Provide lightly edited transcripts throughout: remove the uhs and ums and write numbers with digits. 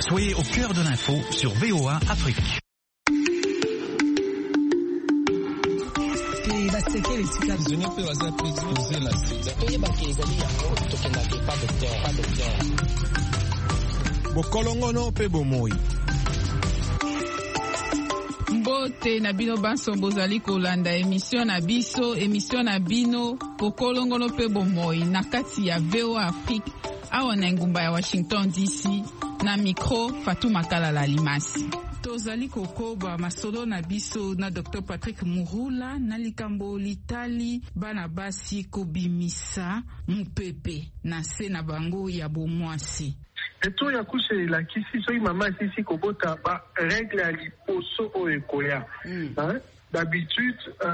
Soyez au cœur de l'info sur VOA Afrique. Bokolongono pe bomoi. Mbote na bino banso bozali kolanda émission na bino bokolongono pe bomoi na kati ya VOA Afrique awa na ngumba ya Washington DC na micro Fatou Makalala Limasi. Tozali kokoba masolo na biso na Dr. Patrick Mouroula na likambo litali bana basi kobimisa mupepe na se na bango ya bomwasi. Eto ya kushe la kisi soki mama sisi kobota ba règle ya liposo o ekoya. D'habitude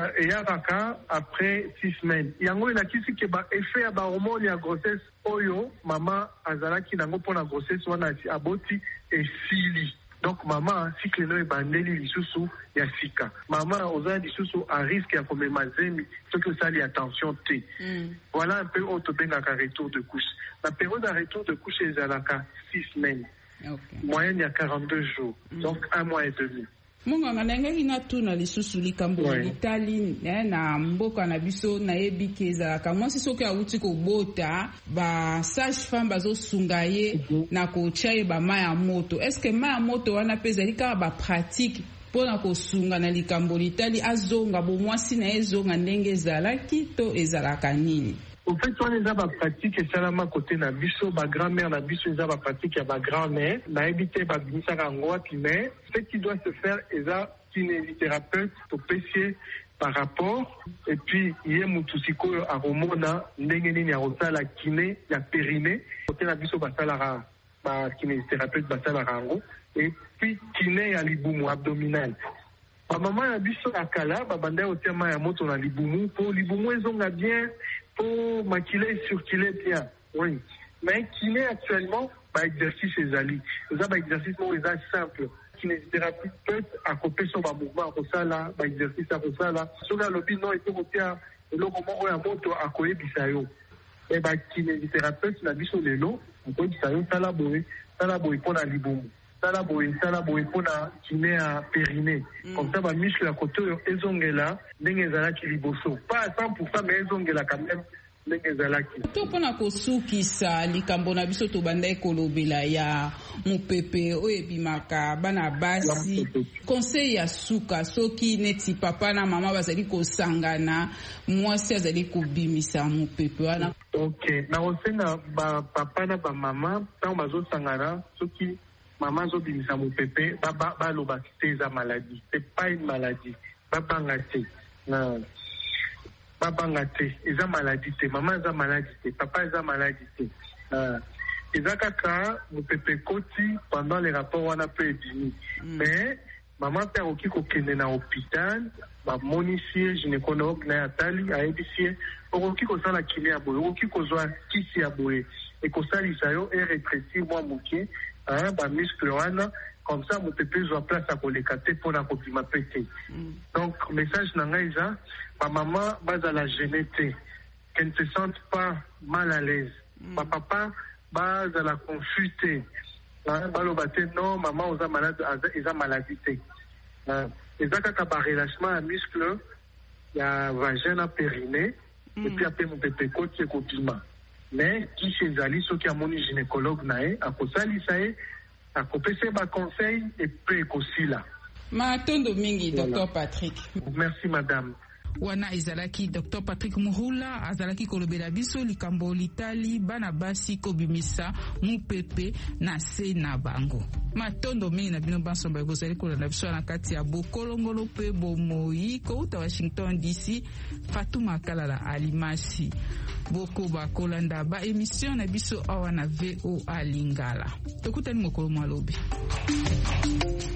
eyaraka après 6 semaines. Yango la kisi ke ba effet ya ba hormone ya grossesse oyo mama azalaki nango pona grossesse wana aboti esili. Donc maman cycle no ebandeli lisusu ya sika. Maman oza lisusu a risque ya komema zemi soki osali attention te. Voilà un peu autobengaka retour de couche. La période de retour de couche ezalaka 6 semaines. Okay. Moyenne ya 42 jours. Donc 1 mois et demi. Munga ngenge ina tuna lisusu likambo litali na mboka na biso na yebiki ezalaka mwasi soki awuti kobota ba sage femme bazosunga ye na kochaye ba maya moto. Est-ce que maya moto wana peza lika ba pratique pona kosunga na likambo litali azonga bo mwasi na ezonga ndenge ezalaki to ezalaka nini? Au fait, on les a pas pratique et salama côté na biso, ba grand-mère na biso, ils a pas pratique à ba grand-mère, na éviter ba bimisa rangoa mais ce qui doit se faire, ils a kinésithérapeute pour pêcher par rapport, et puis, il y a mutusiko à romona, ndenge nini ya rosala kiné, ya périnée, côté na biso ba salara, ba kinésithérapeute ba salara rango, et puis kiné ya libumu abdominal. Ba maman ya biso akala, ba banda au tema ya moto na libumu, pour libumu ezonga bien, pour maquiller et circuler bien, oui. Mais kiné actuellement, bah exercice ezali. Ça bah exercice non simple. Kinésithérapeute à couper sur mouvement comme ça là, bah exercice à ça là. Sur la lobby non, il faut faire le moment où un moto à koye bisayo. Et bah kinésithérapeute la biso lelo, on koye bisayo sala boy pour la liboum. Sala boy pour la kiné à périnée. Comme ça bah muscle à côté ezongela ndenge zalaki liboso. Pas à 100% mais ezongela quand même. Topona kosukisa likambo na biso to banda ekolobela ya mupepe oyebimaka bana basi conseil ya suka soki neti papa na mama bazali kosangana mwasi azali kubimisa mupepe wana. Okay, na osenga ba papa na ba mama tango bazosangana soki mama zo bimisa mupepe ba loba c'est maladie, c'est pas une maladie, babanga te na babanga te, eza maladie te, maman eza maladie te, papa eza maladie te. Eza kaka mupepe koti pendant les rapports wana peut ebimi. Mais maman père oki kokende na hôpital, ba monisie gynécologue na atali ayebisie oki kosala kiné ya boye, oki kozwa kisi ya boye et kosalisa yo et rétrécir moi moke ba muscle wana. Comme ça, mon pépé soit place à collecter pour la copie ma pété. Donc, message n'angaïza, ma maman base à la génétique, qu'elle ne se sente pas mal à l'aise. Ma papa base à la confuter. Non, maman aux malade, ils ont maladie. Et ça, quand il relâchement à muscle, il y a vagin à périnée, et puis après mon pépé côte qui est compliment. Mais qui chez Ali, ceux qui a mon gynécologue naé, à cause ça, a kopese ba conseil et peu aussi là. Matondo mingi Dr. Patrick. Merci madame. Wana izalaki Dr. Patrick Mouroula azalaki kolobela biso likambo litali bana basi kobimisa mupepe na se na bango. Matondo mingi na bino banso ba gozali kolanda biso na kati ya bokolongolo pe bomoi ko uta Washington DC. Fatou Makalala Alimasi. Boko ba kolanda ba émission na biso awa na VOA Lingala. Tokutani mokolo malobi.